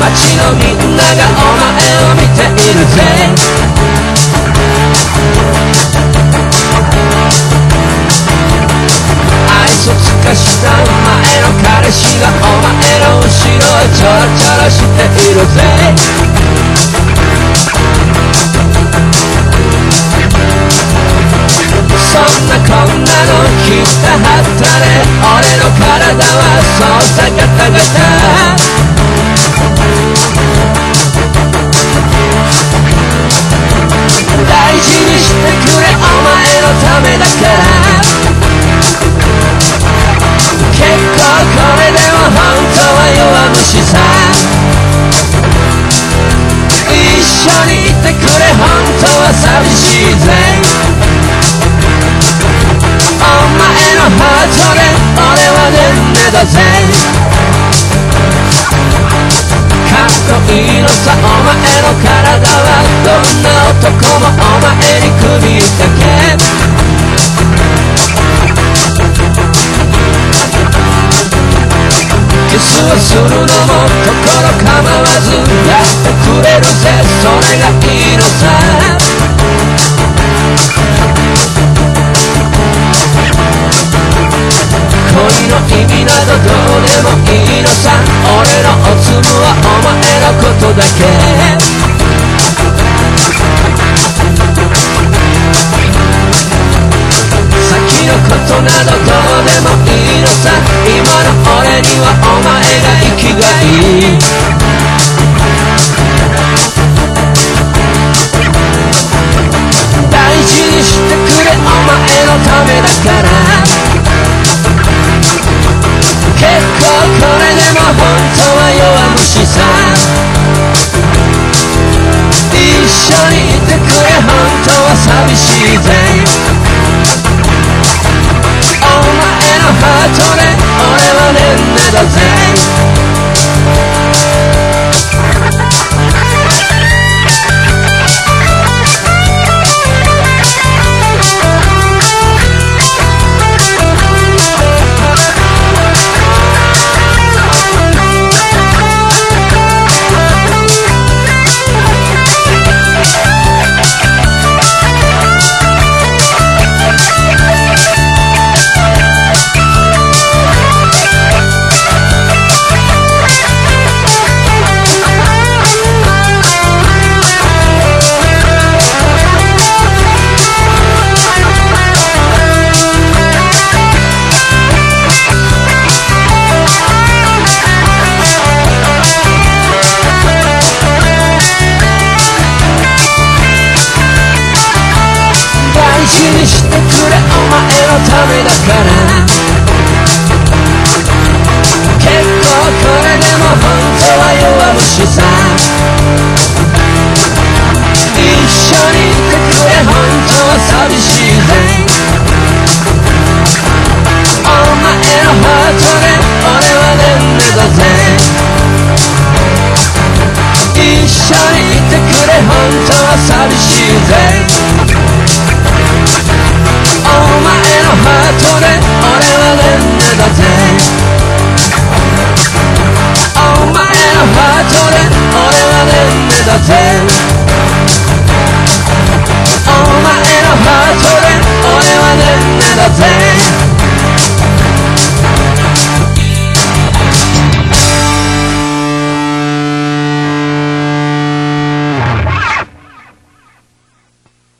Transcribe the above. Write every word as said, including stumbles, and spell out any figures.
街のみんながお前を見ているぜ。愛想つかした前の彼氏がお前の後ろをちょろちょろしているぜ。そんなこんなのきたはったね。俺の体はそうさガタガタ。大事にしてくれお前のためだから。結構これでも本当は弱虫さ。一緒にいてくれ本当は寂しいぜ。お前のハートで俺はねんねだぜ。かっこいいのさお前の体は。どんな男もお前に首だけ。キスをするのも心構わずやってくれるぜ。それがいいのさ。恋の意味などどうでもいいのさ。俺のおつむはお前のことだけ。先のことなどどうでもいいのさ。今の俺にはお前が生きがいい。大事にしてくれお前のためだから。結構これでも本当は弱虫さ。一緒にいてくれ本当は寂しいぜ。お前のハートで俺はねんねだぜ。大事にしてくれお前のためだから。結構これでも本当は弱虫さ。一緒にいてくれ本当は寂しいぜ。お前のハートで俺はねんねだぜ。一緒にいてくれ本当は寂しいぜ。お前のハートで